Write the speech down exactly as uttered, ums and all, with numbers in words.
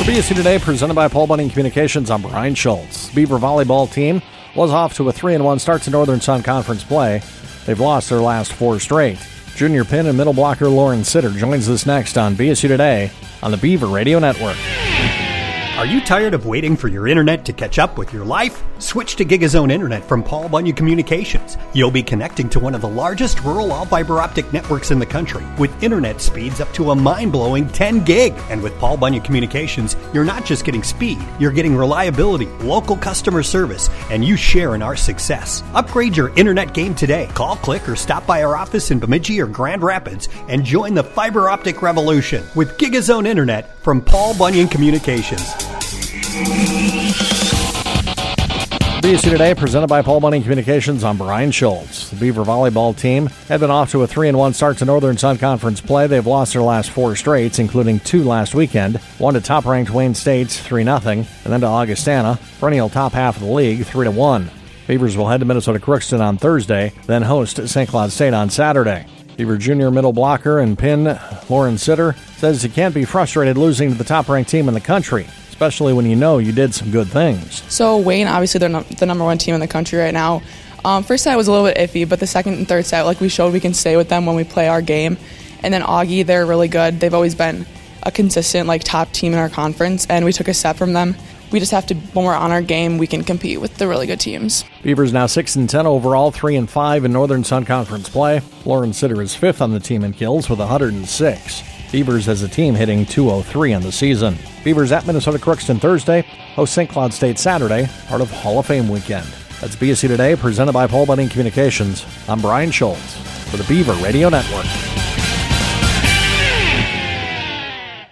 For B S C Today, presented by Paul Bunyan Communications, I'm Brian Schultz. Beaver volleyball team was off to a three and one start to Northern Sun Conference play. They've lost their last four straight. Junior pin and middle blocker Lauren Sitter joins us next on B S C Today on the Beaver Radio Network. Are you tired of waiting for your internet to catch up with your life? Switch to GigaZone Internet from Paul Bunyan Communications. You'll be connecting to one of the largest rural all-fiber optic networks in the country with internet speeds up to a mind-blowing ten gig. And with Paul Bunyan Communications, you're not just getting speed, you're getting reliability, local customer service, and you share in our success. Upgrade your internet game today. Call, click, or stop by our office in Bemidji or Grand Rapids and join the fiber optic revolution with GigaZone Internet from Paul Bunyan Communications. B S C Today, presented by Paul Bunyan Communications, I'm Brian Schultz. The Beaver volleyball team had been off to a three and one start to Northern Sun Conference play. They've lost their last four straights, including two last weekend. One to top-ranked Wayne State, three nothing, and then to Augustana, perennial top half of the league, three to one. Beavers will head to Minnesota Crookston on Thursday, then host Saint Cloud State on Saturday. Beaver junior middle blocker and pin Lauren Sitter says he can't be frustrated losing to the top-ranked team in the country, especially when you know you did some good things. So Wayne, obviously they're no- the number one team in the country right now. Um, first set was a little bit iffy, but the second and third set, like we showed, we can stay with them when we play our game. And then Augie, they're really good. They've always been a consistent like top team in our conference, and we took a set from them. We just have to, when we're on our game, we can compete with the really good teams. Beavers now six and ten overall, three and five in Northern Sun Conference play. Lauren Sitter is fifth on the team in kills with one hundred six. Beavers as a team hitting two oh three on the season. Beavers at Minnesota Crookston Thursday, host Saint Cloud State Saturday, part of Hall of Fame weekend. That's B S C Today, presented by Paul Bunyan Communications. I'm Brian Schultz for the Beaver Radio Network.